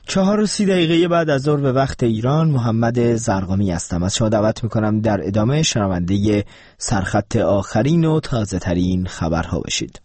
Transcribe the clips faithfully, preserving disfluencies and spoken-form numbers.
چهار و سی دقیقه بعد از ظهر به وقت ایران، محمد زرقامی هستم. از شما دعوت میکنم در ادامه شنونده سرخط آخرین و تازه ترین خبرها باشید.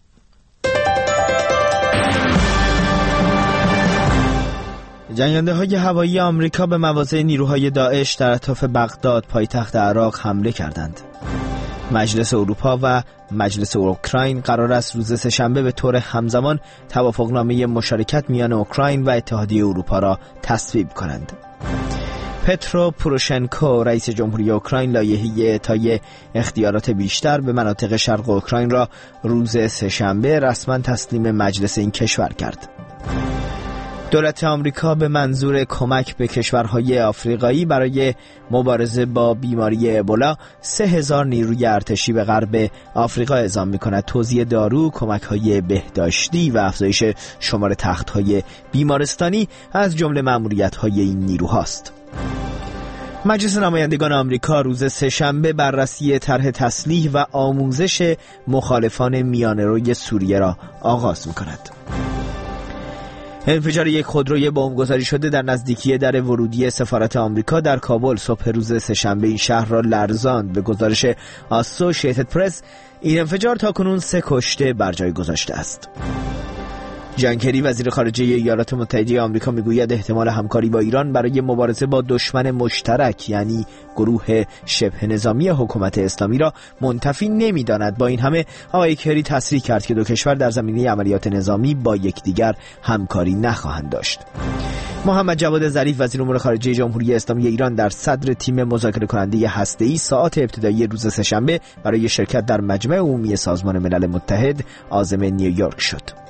جنگنده های هوایی آمریکا به مواضع نیروهای داعش در اطراف بغداد پایتخت عراق حمله کردند. مجلس اروپا و مجلس اوکراین قرار است روز سه‌شنبه به طور همزمان توافقنامه مشارکت میان اوکراین و اتحادیه اروپا را تصویب کنند. پترو پوروشنکو رئیس جمهوری اوکراین لایحه اعطای اختیارات بیشتر به مناطق شرق اوکراین را روز سه‌شنبه رسما تسلیم مجلس این کشور کرد. دولت آمریکا به منظور کمک به کشورهای آفریقایی برای مبارزه با بیماری ابولا سه هزار نیروی ارتشی به غرب آفریقا اعزام می‌کند. توزیع دارو، کمک‌های بهداشتی و افزایش شمار تخت‌های بیمارستانی از جمله مأموریت‌های این نیروهاست. مجلس نمایندگان آمریکا روز سه‌شنبه بررسی طرح تسلیح و آموزش مخالفان میانه‌روی سوریه را آغاز می‌کند. انفجار یک خودروی بمب گذاری شده در نزدیکی در ورودی سفارت آمریکا در کابل صبح روز سه‌شنبه این شهر را لرزاند. به گزارش آسوشییتد پرس این انفجار تاکنون سه کشته بر جای گذاشته است. جان کری وزیر خارجه ایالات متحده آمریکا میگوید احتمال همکاری با ایران برای مبارزه با دشمن مشترک یعنی گروه شبه نظامی حکومت اسلامی را منتفی نمی‌داند. با این همه آقای کری تصریح کرد که دو کشور در زمینه عملیات نظامی با یکدیگر همکاری نخواهند داشت. محمد جواد ظریف وزیر امور خارجه جمهوری اسلامی ایران در صدر تیم مذاکره کننده هسته‌ای ساعات ابتدایی روز سه‌شنبه برای شرکت در مجمع عمومی سازمان ملل متحد عازم نیویورک شد.